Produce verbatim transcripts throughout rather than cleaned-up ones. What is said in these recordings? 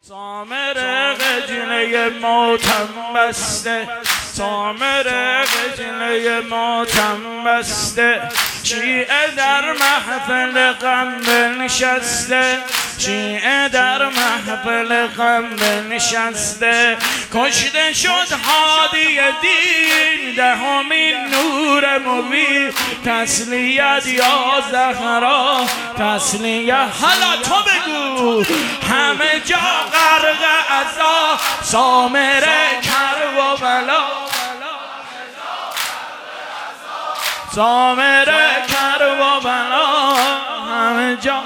سامر قجله ماتم بسته، سامر قجله ماتم بسته، شیعه در محفل غم بنشسته، شیعه در محفل غم بنشسته. کشته شد هادی دین دهمین نور مبین، تسلیت یا زهرا تسلیت. حالا تو بگو همه جا غرق عزا، سامر کربلا، سامر کربلا، همه جا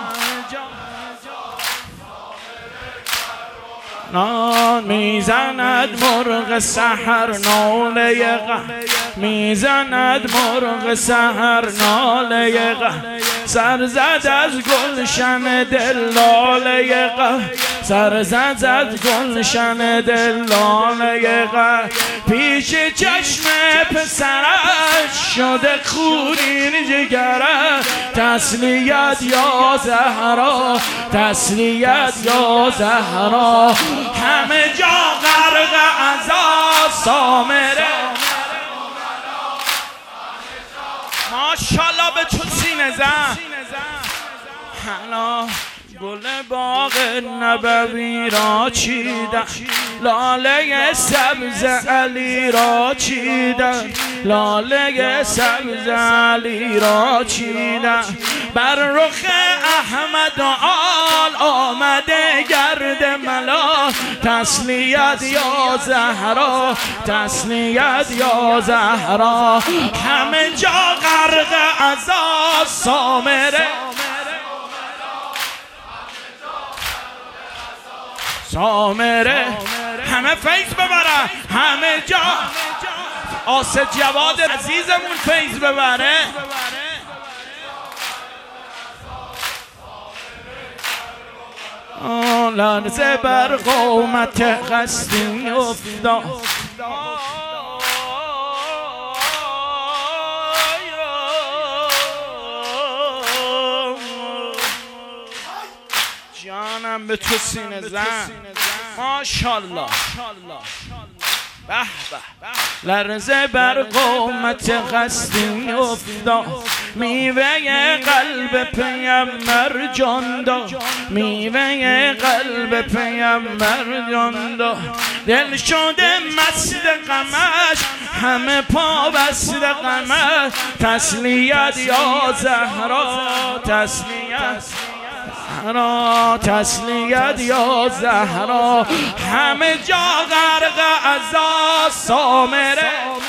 نان میزند مرغ سحر ناله غم، میزند مرغ سحر ناله غم، سر زد از گلشن دل لاله غم، سر زد از گلشن دل لاله غم. پیش چشم پسرش شده خونین جگرش، تسلیت یا زهرا تسلیت یا زهرا. همه جا غرق عزا، سامره ماشالله به تو سینه زن. حالا گل باغ نبوی را چیدن، لاله سبز علی را چیدن، لاله سبز علی را چیدن. بر رخ احمد آل آمده گرد ملا، تسلیت یا زهرا تسلیت یا زهرا. همه جا غرق عزا، سامره سامره. همه فیض ببره، همه جا آسد جواد عزیزمون فیض ببره. لرزه بر قومت قصدی افتاد، جانم به تو سینه زن. ماشالله به به. لرزه بر قومت قصدی افتاد، میوه قلب پیمبر جان داد، میوه قلب پیمبر جان داد. دل شده مست غمش، همه پا بست غمش، تسلیت یا زهرا تسلیت زهرا تسلیت یا زهرا. همه جا غرق عزا، سامره